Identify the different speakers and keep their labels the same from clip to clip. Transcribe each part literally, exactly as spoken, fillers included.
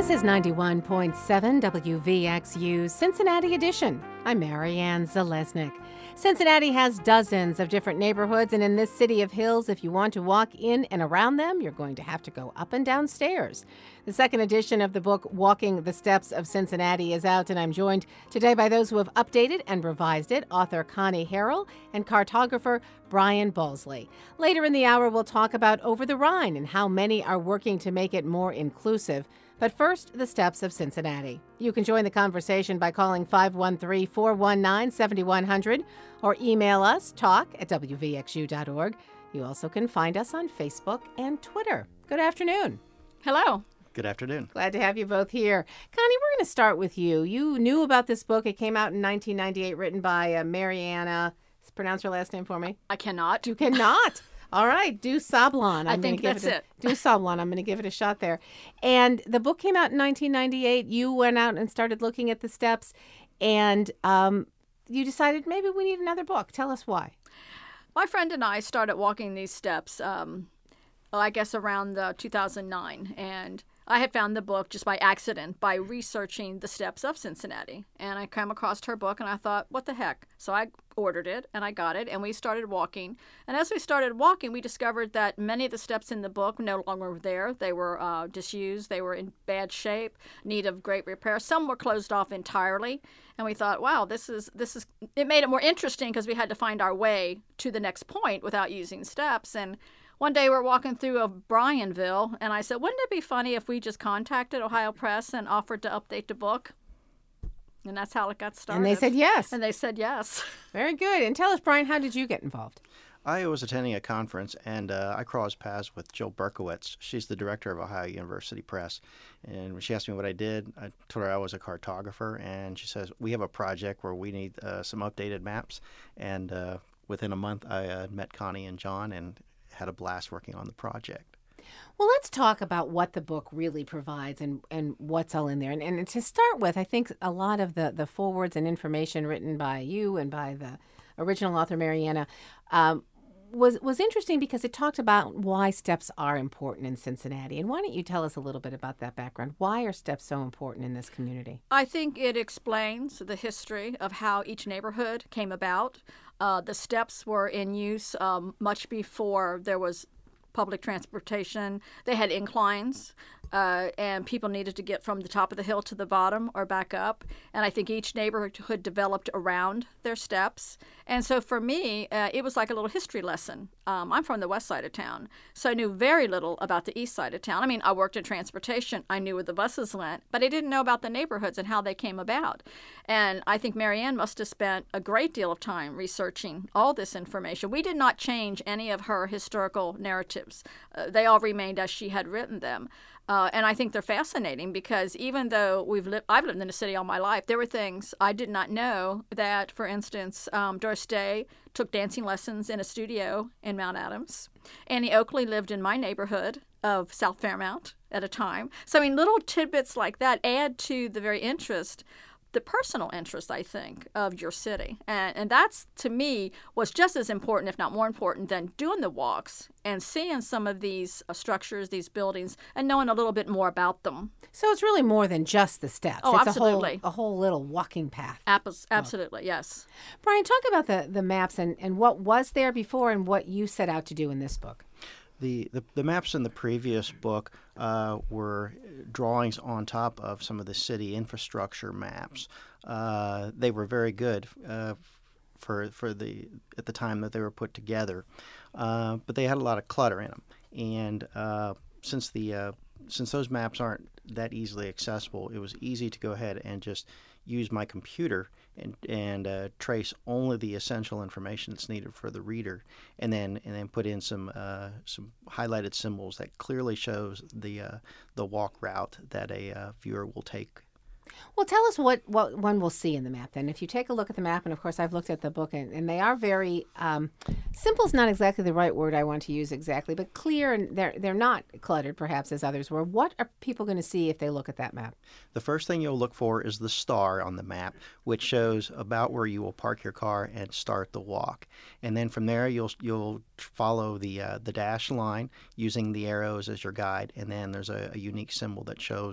Speaker 1: This is ninety-one point seven W V X U's Cincinnati Edition. I'm Marianne Zalesnik. Cincinnati has dozens of different neighborhoods, and in this city of hills, if you want to walk in and around them, you're going to have to go up and down stairs. The second edition of the book, Walking the Steps of Cincinnati, is out, and I'm joined today by those who have updated and revised it, author Connie Harrell and cartographer Brian Balsley. Later in the hour, we'll talk about Over the Rhine and how many are working to make it more inclusive. But first, the steps of Cincinnati. You can join the conversation by calling five one three, four one nine, seven one zero zero or email us, talk at w v x u dot org. You also can find us on Facebook and Twitter. Good afternoon.
Speaker 2: Hello.
Speaker 3: Good afternoon.
Speaker 1: Glad to have you both here. Connie, we're going to start with you. You knew about this book. It came out in nineteen ninety-eight, written by uh, Mariana. Pronounce her last name for me.
Speaker 2: I cannot.
Speaker 1: You cannot. All right, Du Sablon. I'm
Speaker 2: I think
Speaker 1: give
Speaker 2: that's
Speaker 1: it. A,
Speaker 2: it.
Speaker 1: Du Sablon. I'm going to give it a shot there. And the book came out in nineteen ninety-eight. You went out and started looking at the steps, and um, you decided maybe we need another book. Tell us why.
Speaker 2: My friend and I started walking these steps, um, well, I guess around the two thousand nine, and I had found the book just by accident by researching the steps of Cincinnati. And I came across her book, and I thought, what the heck? So I ordered it, and I got it, and we started walking. And as we started walking, we discovered that many of the steps in the book no longer were there. They were uh, disused. They were in bad shape, need of great repair. Some were closed off entirely. And we thought, wow, this is, this is, it made it more interesting because we had to find our way to the next point without using steps. And one day we're walking through a Bryanville, and I said, wouldn't it be funny if we just contacted Ohio Press and offered to update the book? And that's how it got started.
Speaker 1: And they said yes.
Speaker 2: And they said yes.
Speaker 1: Very good. And tell us, Brian, how did you get involved?
Speaker 3: I was attending a conference, and uh, I crossed paths with Jill Berkowitz. She's the director of Ohio University Press. And when she asked me what I did, I told her I was a cartographer. And she says, we have a project where we need uh, some updated maps. And uh, within a month, I uh, met Connie and John and had a blast working on the project.
Speaker 1: Well, let's talk about what the book really provides and, and what's all in there. And, and to start with, I think a lot of the, the forwards and information written by you and by the original author, Mariana, um, was, was interesting because it talked about why steps are important in Cincinnati. And why don't you tell us a little bit about that background? Why are steps so important in this community?
Speaker 2: I think it explains the history of how each neighborhood came about. Uh, the steps were in use um, much before there was public transportation. They had inclines, uh, and people needed to get from the top of the hill to the bottom or back up. And I think each neighborhood developed around their steps. And so for me, uh, it was like a little history lesson. Um, I'm from the west side of town, so I knew very little about the east side of town. I mean, I worked in transportation. I knew where the buses went, but I didn't know about the neighborhoods and how they came about. And I think Marianne must have spent a great deal of time researching all this information. We did not change any of her historical narratives. Uh, they all remained as she had written them. Uh, and I think they're fascinating because even though we've lived, I've lived in the city all my life, there were things I did not know that, for instance, um, Doris Day took dancing lessons in a studio in Mount Adams. Annie Oakley lived in my neighborhood of South Fairmount at a time. So, I mean, little tidbits like that add to the very interest, the personal interest, I think, of your city. And, and that's, to me, was just as important, if not more important, than doing the walks and seeing some of these uh, structures, these buildings, and knowing a little bit more about them.
Speaker 1: So it's really more than just the steps.
Speaker 2: Oh,
Speaker 1: it's
Speaker 2: absolutely.
Speaker 1: A whole, a whole little walking path.
Speaker 2: Apples, absolutely, yes.
Speaker 1: Brian, talk about the, the maps and, and what was there before and what you set out to do in this book.
Speaker 3: The, the, the maps in the previous book uh, were drawings on top of some of the city infrastructure maps. Uh, they were very good uh, for for the at the time that they were put together, uh, but they had a lot of clutter in them. And uh, since the uh, since those maps aren't that easily accessible, it was easy to go ahead and just use my computer and and uh, trace only the essential information that's needed for the reader, and then and then put in some uh, some highlighted symbols that clearly shows the uh, the walk route that a uh, viewer will take.
Speaker 1: Well, tell us what, what one will see in the map then. If you take a look at the map, and of course I've looked at the book, and, and they are very, um, simple is not exactly the right word I want to use exactly, but clear, and they're, they're not cluttered perhaps as others were. What are people going to see if they look at that map?
Speaker 3: The first thing you'll look for is the star on the map, which shows about where you will park your car and start the walk. And then from there you'll you'll follow the uh, the dash line using the arrows as your guide, and then there's a, a unique symbol that shows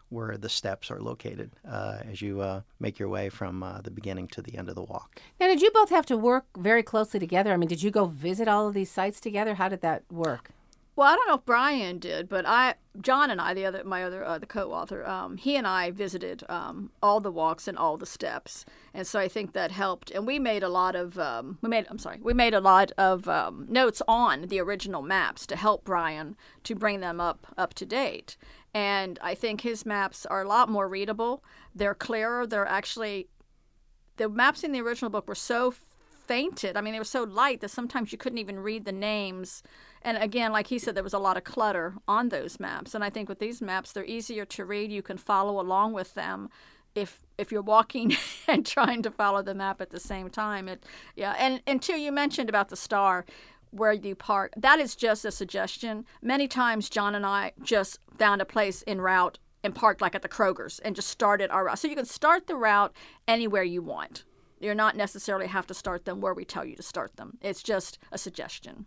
Speaker 3: where the steps are located uh, as you uh, make your way from uh, the beginning to the end of the walk.
Speaker 1: Now, did you both have to work very closely together? I mean, did you go visit all of these sites together? How did that work?
Speaker 2: Well, I don't know if Brian did, but I, John and I, the other, my other, uh, the co-author, um, he and I visited um, all the walks and all the steps, and so I think that helped. And we made a lot of, um, we made, I'm sorry, we made a lot of um, notes on the original maps to help Brian to bring them up up to date. And I think his maps are a lot more readable. They're clearer. They're actually, the maps in the original book were so fainted. I mean, they were so light that sometimes you couldn't even read the names. And again, like he said, there was a lot of clutter on those maps. And I think with these maps, they're easier to read. You can follow along with them if if you're walking and trying to follow the map at the same time. It, yeah. And, and two, you mentioned about the star where you park. That is just a suggestion. Many times, John and I just found a place en route and parked like at the Kroger's and just started our route. So you can start the route anywhere you want. You're not necessarily have to start them where we tell you to start them. It's just a suggestion.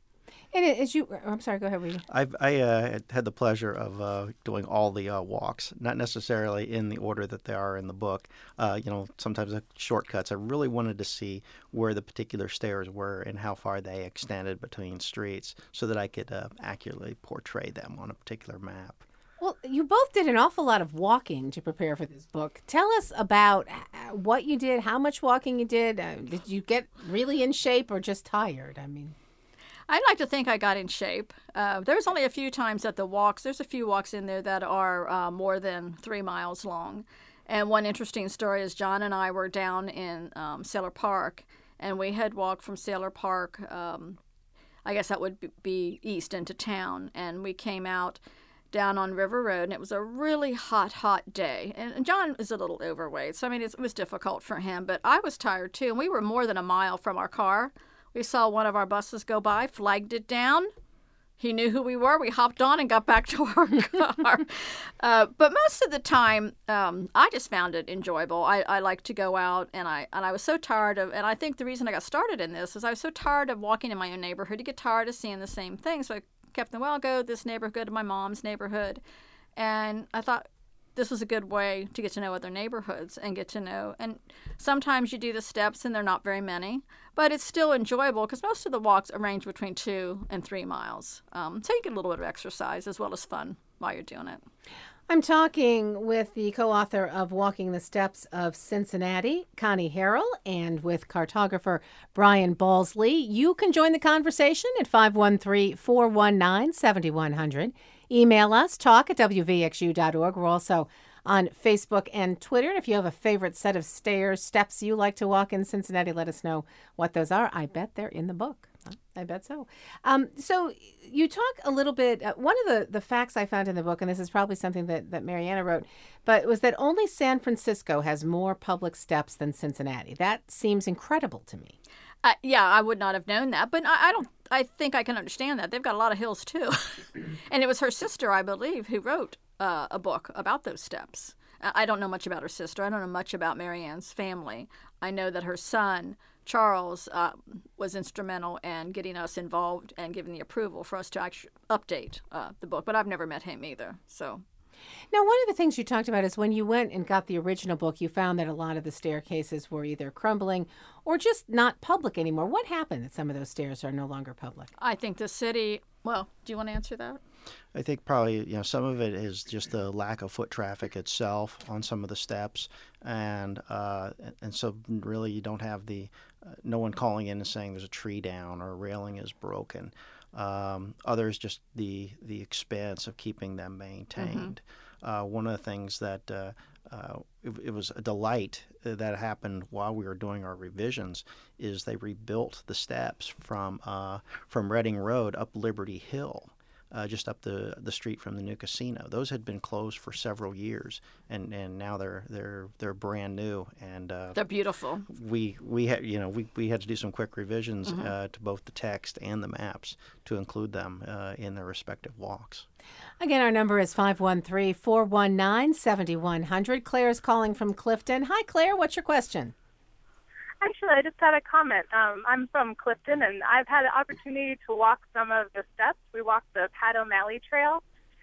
Speaker 1: And as you, I'm sorry, go ahead, Reedy.
Speaker 3: I've, I uh, had the pleasure of uh, doing all the uh, walks, not necessarily in the order that they are in the book. Uh, you know, sometimes the shortcuts. I really wanted to see where the particular stairs were and how far they extended between streets so that I could uh, accurately portray them on a particular map.
Speaker 1: Well, you both did an awful lot of walking to prepare for this book. Tell us about what you did, how much walking you did. Uh, did you get really in shape or just tired? I mean,
Speaker 2: I'd like to think I got in shape. Uh, there's only a few times that the walks, there's a few walks in there that are uh, more than three miles long. And one interesting story is John and I were down in um, Sailor Park, and we had walked from Sailor Park, um, I guess that would be east into town, and we came out down on River Road, and it was a really hot, hot day. And John is a little overweight, so I mean, it was difficult for him, but I was tired too, and we were more than a mile from our car. We saw one of our buses go by, flagged it down. He knew who we were. We hopped on and got back to our car. uh, but most of the time, um, I just found it enjoyable. I, I like to go out, and I and I was so tired of, and I think the reason I got started in this is I was so tired of walking in my own neighborhood. You get tired of seeing the same thing, so I kept them, well, I'll go this neighborhood to my mom's neighborhood. And I thought this was a good way to get to know other neighborhoods and get to know. And sometimes you do the steps and they're not very many, but it's still enjoyable because most of the walks range between two and three miles. Um, so you get a little bit of exercise as well as fun while you're doing it.
Speaker 1: I'm talking with the co-author of Walking the Steps of Cincinnati, Connie Harrell, and with cartographer Brian Balsley. You can join the conversation at five one three, four one nine, seven one zero zero. Email us, talk at w v x u dot org. We're also on Facebook and Twitter. And if you have a favorite set of stairs, steps you like to walk in Cincinnati, let us know what those are. I bet they're in the book. I bet so. Um, so you talk a little bit, uh, one of the, the facts I found in the book, and this is probably something that, that Mariana wrote, but was that only San Francisco has more public steps than Cincinnati. That seems incredible to me.
Speaker 2: Uh, yeah, I would not have known that, but I, I don't. I think I can understand that. They've got a lot of hills, too. And it was her sister, I believe, who wrote uh, a book about those steps. I don't know much about her sister. I don't know much about Marianne's family. I know that her son, Charles, uh, was instrumental in getting us involved and giving the approval for us to actually update uh, the book. But I've never met him either. So,
Speaker 1: now, one of the things you talked about is when you went and got the original book, you found that a lot of the staircases were either crumbling or just not public anymore. What happened that some of those stairs are no longer public?
Speaker 2: I think the city, well, do you want to answer that?
Speaker 3: I think probably, you know, some of it is just the lack of foot traffic itself on some of the steps. And uh, and so really you don't have the, uh, no one calling in and saying there's a tree down or a railing is broken. Um, others just the the expense of keeping them maintained. Mm-hmm. Uh, one of the things that uh, uh, it, it was a delight that happened while we were doing our revisions is they rebuilt the steps from uh, from Reading Road up Liberty Hill. Uh, just up the the street from the new casino. Those had been closed for several years, and, and now they're they're they're brand new, and uh,
Speaker 2: they're beautiful.
Speaker 3: We we had you know we, we had to do some quick revisions mm-hmm. uh, to both the text and the maps to include them uh, in their respective walks.
Speaker 1: Again, our number is five one three, four one nine, seven one zero zero. Claire's calling from Clifton. Hi, Claire. What's your question?
Speaker 4: Actually, I just had a comment. Um, I'm from Clifton, and I've had the opportunity to walk some of the steps. We walked the Pat O'Malley Trail,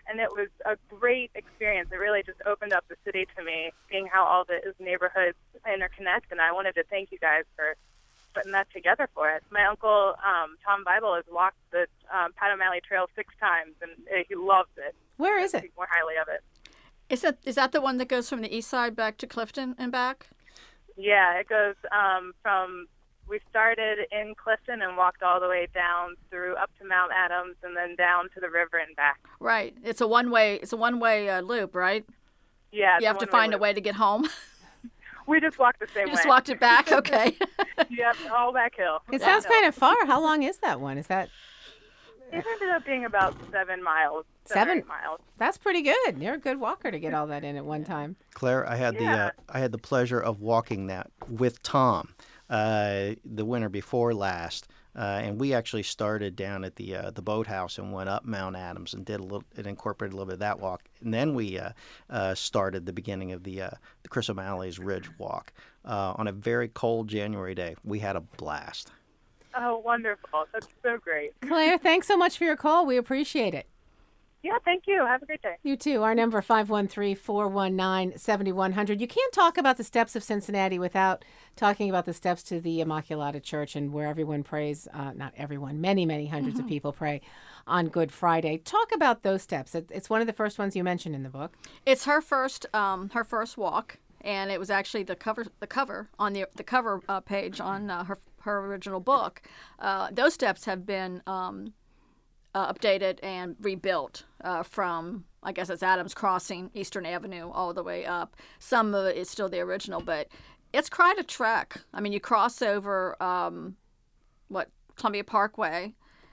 Speaker 4: and it was a great experience. It really just opened up the city to me, seeing how all the neighborhoods interconnect, and I wanted to thank you guys for putting that together for us. My uncle, um, Tom Bible, has walked the um, Pat O'Malley Trail six times, and uh, he loves it.
Speaker 1: Where is it?
Speaker 4: Speak more highly of it.
Speaker 2: Is that is that the one that goes from the east side back to Clifton and back?
Speaker 4: Yeah, it goes um, from, we started in Clifton and walked all the way down through up to Mount Adams and then down to the river and back.
Speaker 2: Right. It's a one way. It's a one way uh, loop, right?
Speaker 4: Yeah.
Speaker 2: You have to find a way to get home.
Speaker 4: We just walked the same
Speaker 2: you
Speaker 4: way.
Speaker 2: Just walked it back. Okay.
Speaker 4: Yep, all back hill.
Speaker 1: It sounds kind of far. How long is that one? Is that?
Speaker 4: It ended up being about seven miles. Seven,
Speaker 1: Seven?
Speaker 4: eight miles.
Speaker 1: That's pretty good. You're a good walker to get all that in at one time.
Speaker 3: Claire, I had
Speaker 4: Yeah.
Speaker 3: the uh, I had the pleasure of walking that with Tom uh, the winter before last, uh, and we actually started down at the uh, the boathouse and went up Mount Adams and did a little. It incorporated a little bit of that walk, and then we uh, uh, started the beginning of the uh, the Chris O'Malley's Ridge Walk uh, on a very cold January day. We had a blast.
Speaker 4: Oh, wonderful. That's so great.
Speaker 1: Claire, thanks so much for your call. We appreciate it.
Speaker 4: Yeah, thank you. Have a great day.
Speaker 1: You too. Our number five one three, four one nine, seven one zero zero. You can't talk about the steps of Cincinnati without talking about the steps to the Immaculata Church and where everyone prays, uh, not everyone, many, many hundreds
Speaker 2: Mm-hmm.
Speaker 1: of people pray on Good Friday. Talk about those steps. It, it's one of the first ones you mentioned in the book.
Speaker 2: It's her first um, her first walk, and it was actually the cover the cover on the the cover uh, page on uh, her her original book. Uh, those steps have been um, uh, updated and rebuilt uh, from, I guess it's Adams Crossing, Eastern Avenue, all the way up. Some of it is still the original, but it's quite a trek. I mean, you cross over um, what Columbia Parkway,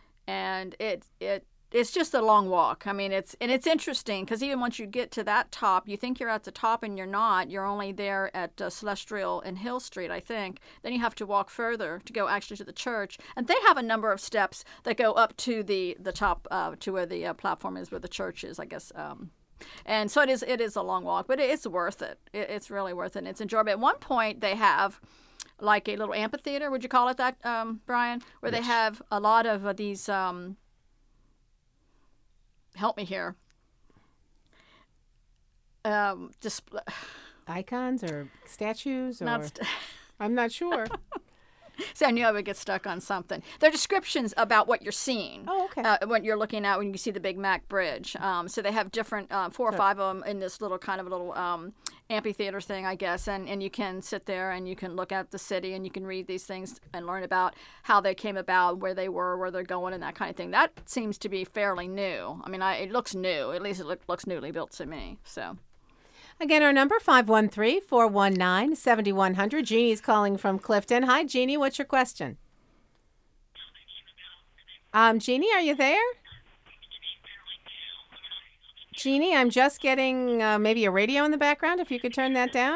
Speaker 2: and it it it's just a long walk. I mean, it's and it's interesting because even once you get to that top, you think you're at the top and you're not. You're only there at uh, Celestial and Hill Street, I think. Then you have to walk further to go actually to the church, and they have a number of steps that go up to the the top uh, to where the uh, platform is, where the church is, I guess. Um, and so it is. It is a long walk, but it's worth it. it it's really worth it. And it's enjoyable. At one point, they have like a little amphitheater. Would you call it that, um, Brian? Where
Speaker 3: Yes.
Speaker 2: they have a lot of uh, these. Um, help me here. Um, display.
Speaker 1: Icons or statues or
Speaker 2: Not st-
Speaker 1: I'm not sure.
Speaker 2: See, I knew I would get stuck on something. They're descriptions about what you're seeing.
Speaker 1: Oh, okay.
Speaker 2: Uh, what you're looking at when you see the Big Mac Bridge. Um, so they have different, uh, four or
Speaker 1: Sure.
Speaker 2: five of them in this little kind of little um, amphitheater thing, I guess. And, and you can sit there and you can look at the city and you can read these things and learn about how they came about, where they were, where they're going, and that kind of thing. That seems to be fairly new. I mean, I, it looks new. At least it look, looks newly built to me. So.
Speaker 1: Again, our number five one three, four one nine, seven one zero zero. Jeannie's calling from Clifton. Hi, Jeannie. What's your question? Um, Jeannie, are you there? Jeannie, I'm just getting uh, maybe a radio in the background. If you could turn that down.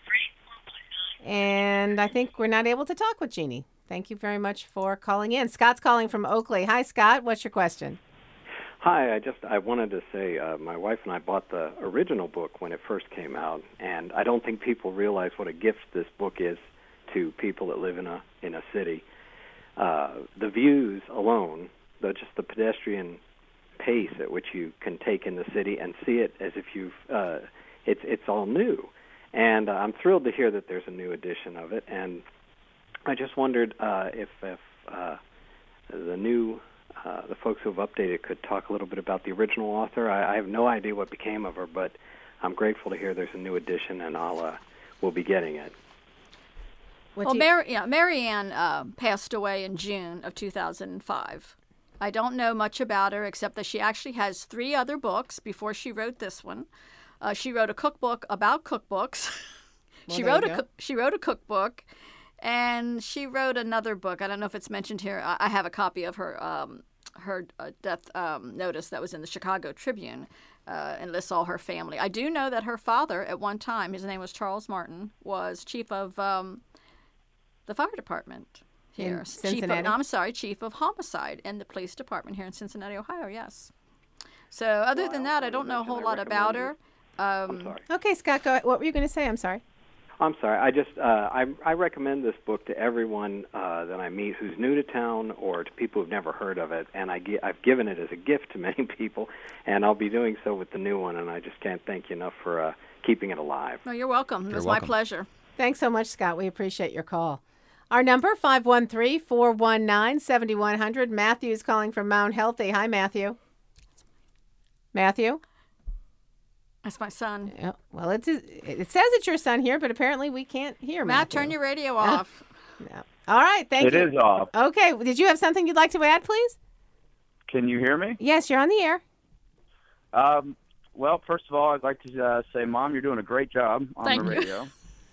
Speaker 1: And I think we're not able to talk with Jeannie. Thank you very much for calling in. Scott's calling from Oakley. Hi, Scott. What's your question?
Speaker 5: Hi, I just I wanted to say uh, my wife and I bought the original book when it first came out, and I don't think people realize what a gift this book is to people that live in a in a city. Uh, the views alone, the just the pedestrian pace at which you can take in the city and see it as if you've uh, it's it's all new, and uh, I'm thrilled to hear that there's a new edition of it, and I just wondered uh, if if uh, the new Uh, the folks who have updated could talk a little bit about the original author. I, I have no idea what became of her, but I'm grateful to hear there's a new edition, and I'll uh, we'll be getting it.
Speaker 1: What
Speaker 2: Well,
Speaker 1: do you-
Speaker 2: Mary, yeah, Mary Ann uh, passed away in June of two thousand five. I don't know much about her except that she actually has three other books before she wrote this one. Uh, she wrote a cookbook about cookbooks.
Speaker 1: Well,
Speaker 2: she
Speaker 1: there
Speaker 2: wrote
Speaker 1: you
Speaker 2: a
Speaker 1: go.
Speaker 2: cook she wrote a cookbook, and she wrote another book. I don't know if it's mentioned here. I, I have a copy of her um, her uh, death um, notice that was in the Chicago Tribune, uh, and lists all her family. I do know that her father, at one time, his name was Charles Martin, was chief of um, the fire department here.
Speaker 1: In
Speaker 2: Chief
Speaker 1: Cincinnati?
Speaker 2: of, no, I'm sorry, chief of homicide in the police department here in Cincinnati, Ohio. Yes. So other
Speaker 5: Well, I
Speaker 2: than
Speaker 5: also
Speaker 2: that, I don't
Speaker 5: wanted to
Speaker 2: know a whole
Speaker 5: mention I
Speaker 2: lot about
Speaker 5: recommend
Speaker 2: her. Um,
Speaker 5: I'm sorry.
Speaker 1: Okay, Scott, go, what were you going to say? I'm sorry.
Speaker 5: I'm sorry. I just uh, I, I recommend this book to everyone uh, that I meet who's new to town or to people who've never heard of it. And I gi- I've given it as a gift to many people, and I'll be doing so with the new one. And I just can't thank you enough for uh, keeping it alive.
Speaker 2: No, you're welcome. It
Speaker 3: You're
Speaker 2: was
Speaker 3: welcome.
Speaker 2: my pleasure.
Speaker 1: Thanks so much, Scott. We appreciate your call. Our number, five one three, four one nine, seven one zero zero. Matthew's calling from Mount Healthy. Hi, Matthew. Matthew?
Speaker 2: That's my son.
Speaker 1: Yeah, well, it's, it says it's your son here, but apparently we can't hear
Speaker 2: Matt,
Speaker 1: Matthew.
Speaker 2: turn your radio off.
Speaker 1: No. All right, thank
Speaker 6: It
Speaker 1: you.
Speaker 6: is off.
Speaker 1: Okay, did you have something you'd like to add, please?
Speaker 6: Can you hear me?
Speaker 1: Yes, you're on the air.
Speaker 6: Um, well, first of all, I'd like to uh, say, Mom, you're doing a great job on
Speaker 2: Thank
Speaker 6: the
Speaker 2: you.
Speaker 6: radio.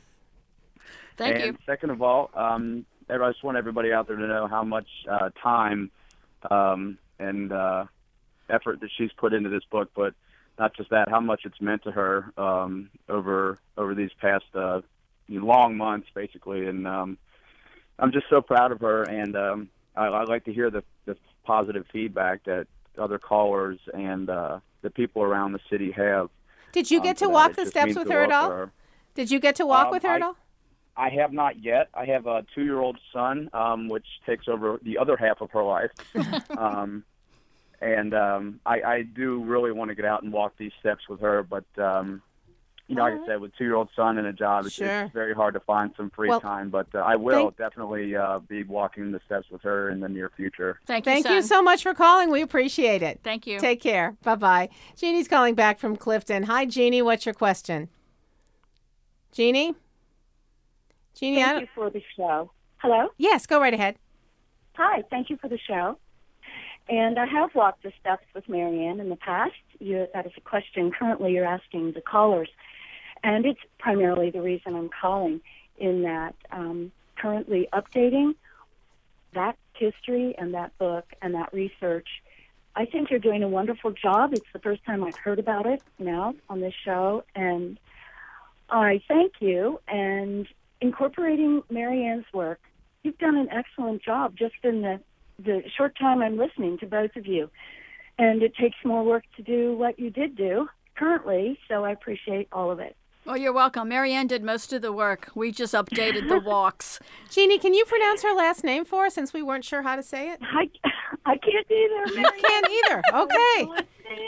Speaker 2: Thank
Speaker 6: and
Speaker 2: you.
Speaker 6: second of all, um, I just want everybody out there to know how much uh, time um, and uh, effort that she's put into this book, but not just that, how much it's meant to her um, over over these past uh, long months, basically. And um, I'm just so proud of her, and um, I, I like to hear the, the positive feedback that other callers and uh, the people around the city have.
Speaker 1: Did you
Speaker 6: um,
Speaker 1: get
Speaker 6: for
Speaker 1: to
Speaker 6: that.
Speaker 1: walk
Speaker 6: It
Speaker 1: the
Speaker 6: just
Speaker 1: steps
Speaker 6: means
Speaker 1: with
Speaker 6: the
Speaker 1: her at
Speaker 6: world
Speaker 1: all?
Speaker 6: to her.
Speaker 1: Did you get to walk
Speaker 6: Um,
Speaker 1: with her at
Speaker 6: I-
Speaker 1: all?
Speaker 6: I have not yet. I have a two-year-old son, um, which takes over the other half of her life. um, and um, I, I do really want to get out and walk these steps with her. But, um, you know, like I said, with a two-year-old son and a job, it's,
Speaker 1: Sure.
Speaker 6: it's very hard to find some free
Speaker 1: Well,
Speaker 6: time. But uh, I will
Speaker 1: thank-
Speaker 6: definitely uh, be walking the steps with her in the near future.
Speaker 2: Thank you,
Speaker 1: Thank
Speaker 2: son.
Speaker 1: you so much for calling. We appreciate it.
Speaker 2: Thank you.
Speaker 1: Take care. Bye-bye. Jeannie's calling back from Clifton. Hi, Jeannie. What's your question? Jeannie? Jeannie, I
Speaker 7: Thank
Speaker 1: don't...
Speaker 7: you for the show. Hello?
Speaker 1: Yes, go right ahead.
Speaker 7: Hi, thank you for the show. And I have walked the steps with Marianne in the past. You, that is a question currently you're asking the callers. And it's primarily the reason I'm calling, in that um, currently updating that history and that book and that research. I think you're doing a wonderful job. It's the first time I've heard about it now on this show. And I thank you. And incorporating Marianne's work, you've done an excellent job just in the, the short time I'm listening to both of you. And it takes more work to do what you did do currently, so I appreciate all of it.
Speaker 2: Well, you're welcome. Marianne did most of the work. We just updated the walks.
Speaker 1: Jeannie, can you pronounce her last name for us since we weren't sure how to say it?
Speaker 7: I, I can't either,
Speaker 1: You
Speaker 7: Marianne.
Speaker 1: can't either. Okay.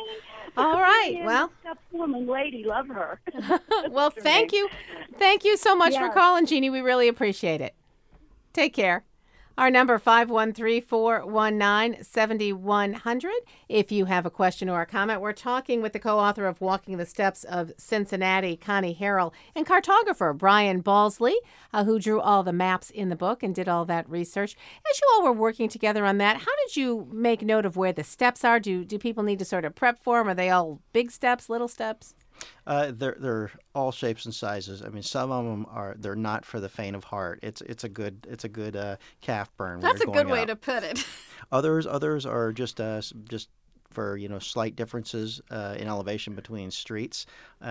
Speaker 1: All right.
Speaker 7: Marianne's
Speaker 1: Well,
Speaker 7: a tough woman, lady, love her.
Speaker 1: well, thank you. Thank you so much for
Speaker 7: Yeah.
Speaker 1: calling, Jeannie. We really appreciate it. Take care. Our number, five one three, four one nine, seven one zero zero. If you have a question or a comment, we're talking with the co-author of Walking the Steps of Cincinnati, Connie Harrell, and cartographer Brian Balsley, uh, who drew all the maps in the book and did all that research. As you all were working together on that, how did you make note of where the steps are? Do, do people need to sort of prep for them? Are they all big steps, little steps?
Speaker 3: Uh, they're they're all shapes and sizes. I mean, some of them are they're not for the faint of heart. It's it's a good it's a good uh, calf burn. when
Speaker 2: That's a
Speaker 3: you're
Speaker 2: good
Speaker 3: going
Speaker 2: way
Speaker 3: up.
Speaker 2: to put it.
Speaker 3: Others others are just uh, s- just for you know slight differences uh, in elevation between streets,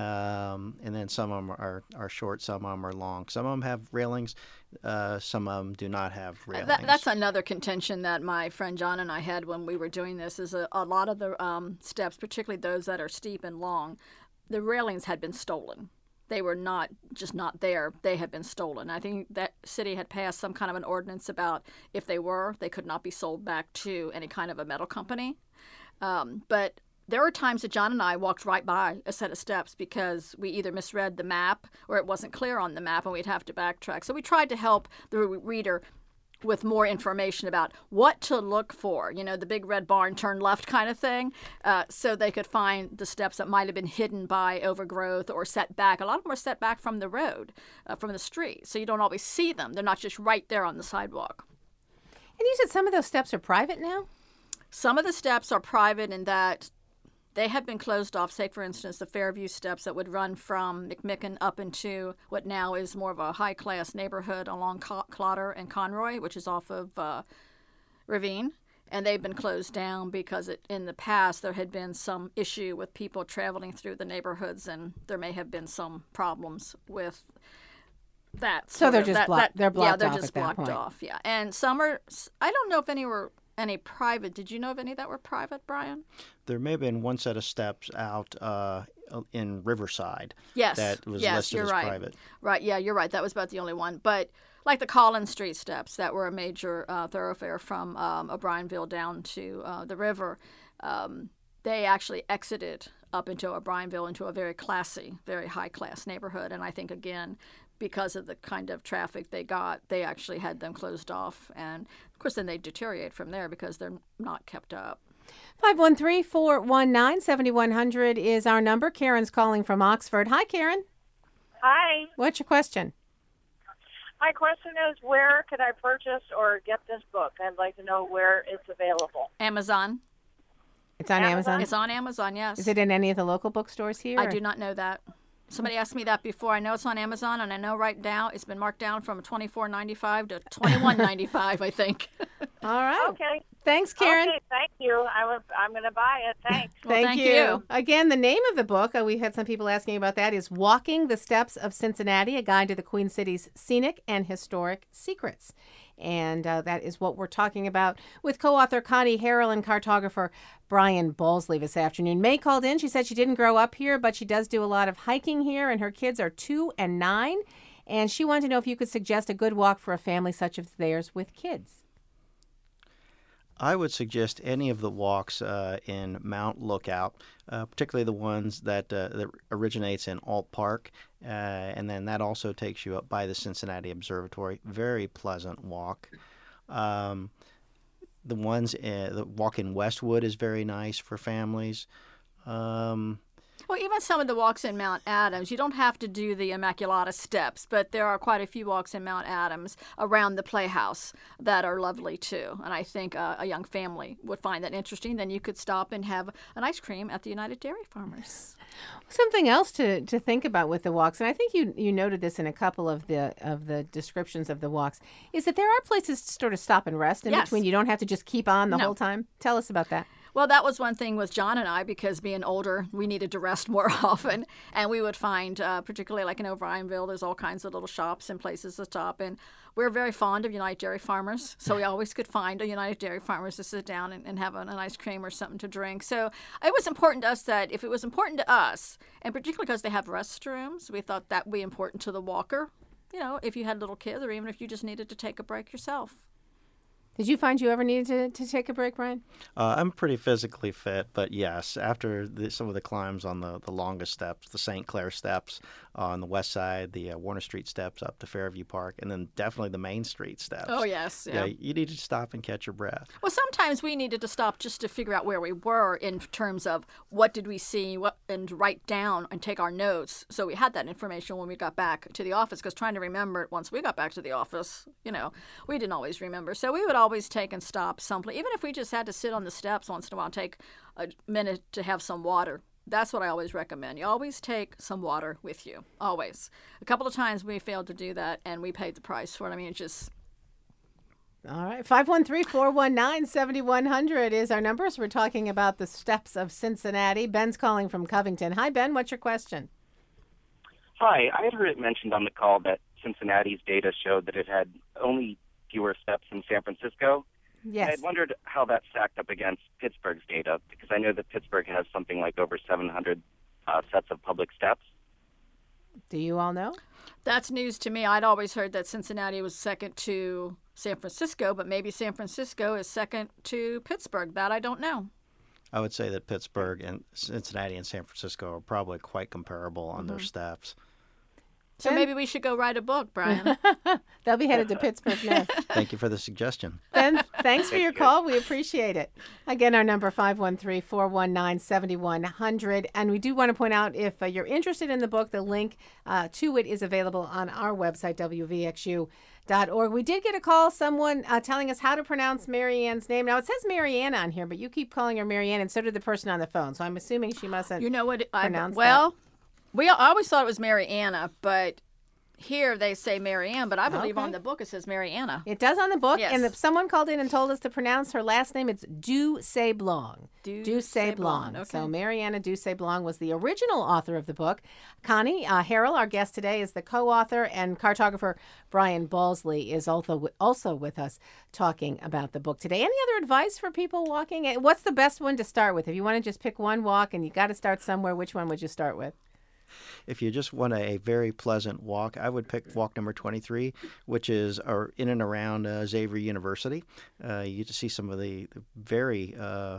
Speaker 3: um, and then some of them are, are short, some of them are long. Some of them have railings, uh, some of them do not have railings.
Speaker 2: That, that's another contention that my friend John and I had when we were doing this. Is a, a lot of the um, steps, particularly those that are steep and long, the railings had been stolen. They were not just not there. They had been stolen. I think that city had passed some kind of an ordinance about if they were, they could not be sold back to any kind of a metal company. Um, but there were times that John and I walked right by a set of steps because we either misread the map or it wasn't clear on the map and we'd have to backtrack. So we tried to help the reader with more information about what to look for, you know, the big red barn, turn left kind of thing, uh, so they could find the steps that might have been hidden by overgrowth or set back. A lot of them are set back from the road, uh, from the street, so you don't always see them. They're not just right there on the sidewalk.
Speaker 1: And you said some of those steps are private now?
Speaker 2: Some of the steps are private in that they have been closed off. Say, for instance, the Fairview steps that would run from McMicken up into what now is more of a high-class neighborhood along Clotter and Conroy, which is off of uh, Ravine. And they've been closed down because it, in the past there had been some issue with people traveling through the neighborhoods, and there may have been some problems with that.
Speaker 1: So they're
Speaker 2: sort of-
Speaker 1: just
Speaker 2: that-
Speaker 1: blocked-
Speaker 2: that-
Speaker 1: they're blocked
Speaker 2: Yeah, they're
Speaker 1: off
Speaker 2: just
Speaker 1: at that
Speaker 2: blocked
Speaker 1: point.
Speaker 2: off. Yeah, and some are. I don't know if any were any private. Did you know of any that were private, Brian?
Speaker 3: There may have been one set of steps out uh, in Riverside
Speaker 2: Yes.
Speaker 3: that was
Speaker 2: yes,
Speaker 3: listed
Speaker 2: you're
Speaker 3: as
Speaker 2: right.
Speaker 3: private.
Speaker 2: Right, yeah, you're right. That was about the only one. But like the Collins Street steps that were a major uh, thoroughfare from um, O'Brienville down to uh, the river, um, they actually exited up into O'Brienville into a very classy, very high-class neighborhood. And I think, again, because of the kind of traffic they got, they actually had them closed off. And, of course, then they deteriorate from there because they're not kept up.
Speaker 1: five one three, four one nine, seven one zero zero is our number. Karen's calling from Oxford. Hi, Karen.
Speaker 8: Hi.
Speaker 1: What's your question?
Speaker 8: My question is, where could I purchase or get this book? I'd like to know where it's available.
Speaker 2: Amazon.
Speaker 1: It's on
Speaker 8: Amazon?
Speaker 1: Amazon?
Speaker 2: It's on Amazon, yes.
Speaker 1: Is it in any of the local bookstores here?
Speaker 2: I
Speaker 1: or-
Speaker 2: do not know that. Somebody asked me that before. I know it's on Amazon, and I know right now it's been marked down from twenty-four ninety-five to twenty-one ninety-five, I think.
Speaker 1: All right.
Speaker 8: Okay.
Speaker 1: Thanks, Karen.
Speaker 8: Okay, thank you. I was, I'm going to buy it. Thanks.
Speaker 2: Well,
Speaker 1: Thank,
Speaker 2: thank
Speaker 1: you.
Speaker 2: you.
Speaker 1: Again, the name of the book, uh, we had some people asking about that, is Walking the Steps of Cincinnati, a guide to the Queen City's scenic and historic secrets. And uh, that is what we're talking about with co-author Connie Harrell and cartographer Brian Bowlesley this afternoon. May called in. She said she didn't grow up here, but she does do a lot of hiking here, and her kids are two and nine. And she wanted to know if you could suggest a good walk for a family such as theirs with kids.
Speaker 3: I would suggest any of the walks uh, in Mount Lookout, uh, particularly the ones that uh, that originates in Alt Park, uh, and then that also takes you up by the Cincinnati Observatory. Very pleasant walk. Um, the ones uh, the walk in Westwood is very nice for families. Um,
Speaker 2: Well, even some of the walks in Mount Adams, you don't have to do the Immaculata steps, but there are quite a few walks in Mount Adams around the Playhouse that are lovely too. And I think uh, a young family would find that interesting. Then you could stop and have an ice cream at the United Dairy Farmers.
Speaker 1: Something else to, to think about with the walks, and I think you you noted this in a couple of the of the descriptions of the walks, is that there are places to sort of stop and rest in
Speaker 2: Yes.
Speaker 1: between. You don't have to just keep on the
Speaker 2: No.
Speaker 1: whole time. Tell us about that.
Speaker 2: Well, that was one thing with John and I, because being older, we needed to rest more often. And we would find, uh, particularly like in O'Brienville, there's all kinds of little shops and places to stop. And we're very fond of United Dairy Farmers. So we always could find a United Dairy Farmers to sit down and, and have an, an ice cream or something to drink. So it was important to us that if it was important to us, and particularly because they have restrooms, we thought that would be important to the walker. You know, if you had little kids or even if you just needed to take a break yourself.
Speaker 1: Did you find you ever needed to, to take a break, Brian?
Speaker 3: Uh, I'm pretty physically fit, but yes, after the, some of the climbs on the, the longest steps, the Saint Clair steps on the west side, the uh, Warner Street steps up to Fairview Park, and then definitely the Main Street steps.
Speaker 2: Oh, yes.
Speaker 3: Yeah,
Speaker 2: Yeah.
Speaker 3: you need to stop and catch your breath.
Speaker 2: Well, sometimes we needed to stop just to figure out where we were in terms of what did we see, what, and write down and take our notes. So we had that information when we got back to the office, because trying to remember it once we got back to the office, you know, we didn't always remember. So we would always take and stop someplace, even if we just had to sit on the steps once in a while, take a minute to have some water. That's what I always recommend. You always take some water with you, always. A couple of times we failed to do that, and we paid the price for it. I mean, it's just...
Speaker 1: All right. five one three, four one nine, seven one zero zero is our number. So we're talking about the steps of Cincinnati. Ben's calling from Covington. Hi, Ben. What's your question?
Speaker 9: Hi. I had heard it mentioned on the call that Cincinnati's data showed that it had only fewer steps than San Francisco.
Speaker 1: Yes.
Speaker 9: I had wondered how that stacked up against Pittsburgh's data, because I know that Pittsburgh has something like over seven hundred uh, sets of public steps.
Speaker 1: Do you all know?
Speaker 2: That's news to me. I'd always heard that Cincinnati was second to San Francisco, but maybe San Francisco is second to Pittsburgh. That I don't know.
Speaker 3: I would say that Pittsburgh and Cincinnati and San Francisco are probably quite comparable on their steps.
Speaker 2: So
Speaker 1: Ben?
Speaker 2: maybe we should go write a book, Brian.
Speaker 1: They'll be headed to Pittsburgh next.
Speaker 3: Thank you for the suggestion.
Speaker 1: Ben, thanks for your call. We appreciate it. Again, our number five one three, four one nine, seven one zero zero. And we do want to point out, if uh, you're interested in the book, the link uh, to it is available on our website, W V X U dot org. We did get a call, someone uh, telling us how to pronounce Marianne's name. Now, it says Marianne on here, but you keep calling her Marianne, and so did the person on the phone. So I'm assuming she mustn't
Speaker 2: You know what? I,
Speaker 1: pronounce
Speaker 2: well,
Speaker 1: that.
Speaker 2: we I always thought it was Mariana, but here they say Marianne, but I believe
Speaker 1: Okay.
Speaker 2: on the book it says Mariana.
Speaker 1: It does on the book,
Speaker 2: Yes.
Speaker 1: and if someone called in and told us to pronounce her last name, it's Du Sablong.
Speaker 2: Du
Speaker 1: Du Sablong.
Speaker 2: Sablong,
Speaker 1: So
Speaker 2: okay.
Speaker 1: Mariana Du Sablong was the original author of the book. Connie uh, Harrell, our guest today, is the co-author, and cartographer Brian Balsley is also also with us talking about the book today. Any other advice for people walking? Eh, What's the best one to start with? If you want to just pick one walk and you got to start somewhere, which one would you start with?
Speaker 3: If you just want a, a very pleasant walk, I would pick walk number twenty-three, which is uh, in and around uh, Xavier University. Uh, you get to see some of the, the very uh,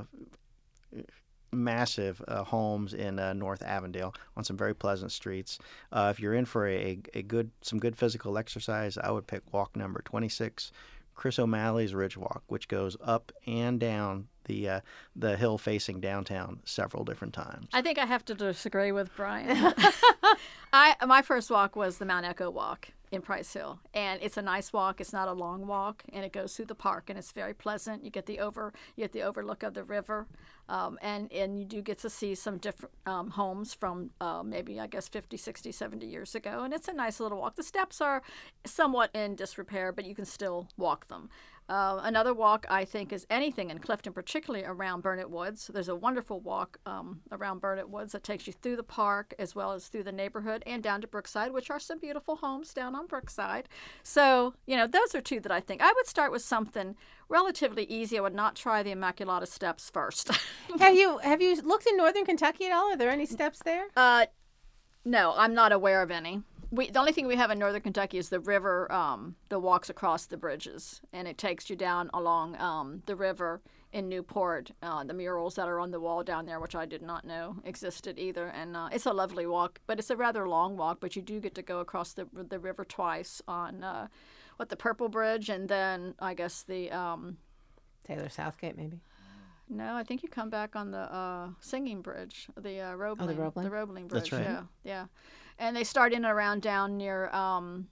Speaker 3: massive uh, homes in uh, North Avondale on some very pleasant streets. Uh, if you're in for a, a good some good physical exercise, I would pick walk number twenty-six, Chris O'Malley's Ridge Walk, which goes up and down the uh, the hill facing downtown several different times.
Speaker 2: I think I have to disagree with Brian. I my first walk was the Mount Echo Walk in Price Hill, and it's a nice walk. It's not a long walk, and it goes through the park, and it's very pleasant. You get the over you get the overlook of the river, um, and and you do get to see some different um, homes from uh, maybe I guess fifty, sixty, seventy years ago, and it's a nice little walk. The steps are somewhat in disrepair, but you can still walk them. Uh, another walk, I think, is anything in Clifton, particularly around Burnett Woods. There's a wonderful walk um, around Burnett Woods that takes you through the park as well as through the neighborhood and down to Brookside, which are some beautiful homes down on Brookside. So, you know, those are two that I think. I would start with something relatively easy. I would not try the Immaculata Steps first.
Speaker 1: have you have you looked in Northern Kentucky at all? Are there any steps there?
Speaker 2: uh, no, I'm not aware of any. We, the only thing we have in Northern Kentucky is the river, um, the walks across the bridges, and it takes you down along um, the river in Newport. Uh, the murals that are on the wall down there, which I did not know existed either, and uh, it's a lovely walk, but it's a rather long walk. But you do get to go across the the river twice on uh, what the Purple Bridge, and then I guess the um,
Speaker 1: Taylor Southgate, maybe.
Speaker 2: no, I think you come back on the uh, Singing Bridge, the uh, Roebling,
Speaker 1: Roebling?
Speaker 2: the Roebling Bridge.
Speaker 3: That's right.
Speaker 2: Yeah, yeah. And they start in and around down near um,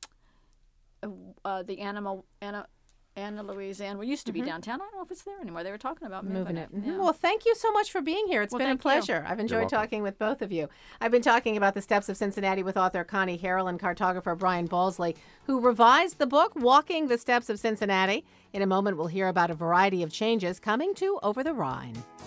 Speaker 2: uh, the Anna, Anna, Anna Louise Ann. We used to be downtown. I don't know if it's there anymore. They were talking about moving,
Speaker 1: Moving it. Mhm.
Speaker 2: Yeah.
Speaker 1: Well, thank you so much for being here. It's
Speaker 2: Well,
Speaker 1: been a
Speaker 2: thank you.
Speaker 1: pleasure. I've enjoyed
Speaker 3: welcome.
Speaker 1: talking with both of you. I've been talking about the steps of Cincinnati with author Connie Harrell and cartographer Brian Balsley, who revised the book, Walking the Steps of Cincinnati. In a moment, we'll hear about a variety of changes coming to Over the Rhine.